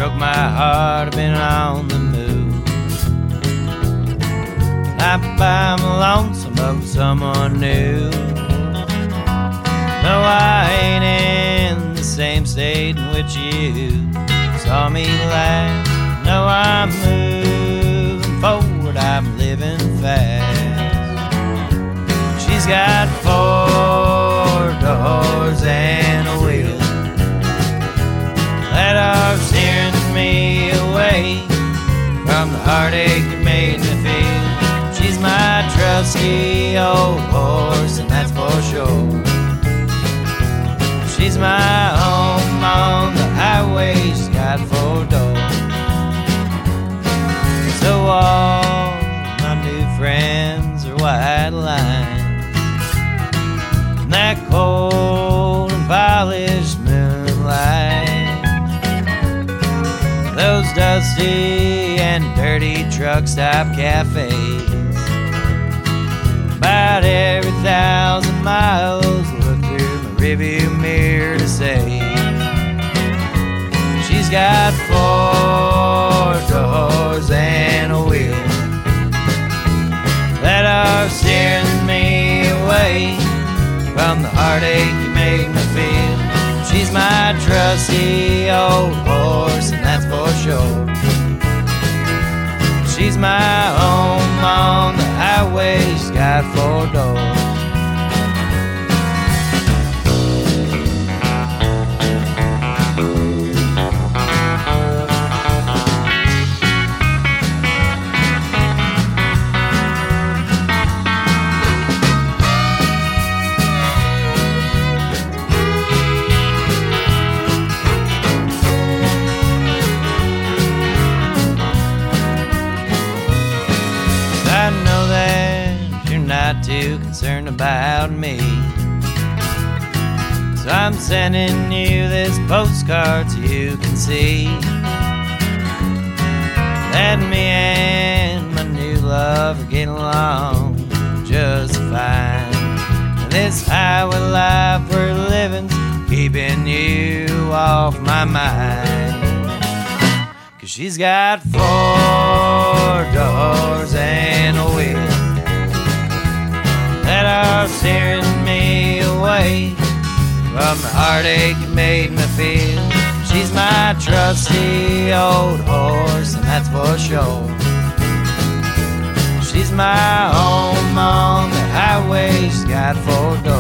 broke my heart, I've been on the move. Not by my lonesome, but with someone new. No, I ain't in the same state in which you saw me last. No, I'm moving forward, I'm living fast. She's got 4 doors and a wheel that are steering me away from the heartache that made me feel. She's my trusty old horse, and that's for sure. She's my home on the highway, she's got 4 doors. So all my new friends are white lines in that cold and polished moonlight. Those dusty and dirty truck stop cafes, about every 1,000 miles, look through my rearview mirror to say she's got 4 doors and a wheel that are steering me away from the heartache you made me feel. She's my trusty old horse, and that's for sure. She's my home on the highway, she's got 4 doors. Not too concerned about me, so I'm sending you this postcard so you can see that me and my new love are getting along just fine. And this highway life we're living's keeping you off my mind, 'cause she's got 4 doors and a wheel that are steering me away from the heartache it made me feel. She's my trusty old horse, and that's for sure. She's my home on the highway, she's got 4 doors.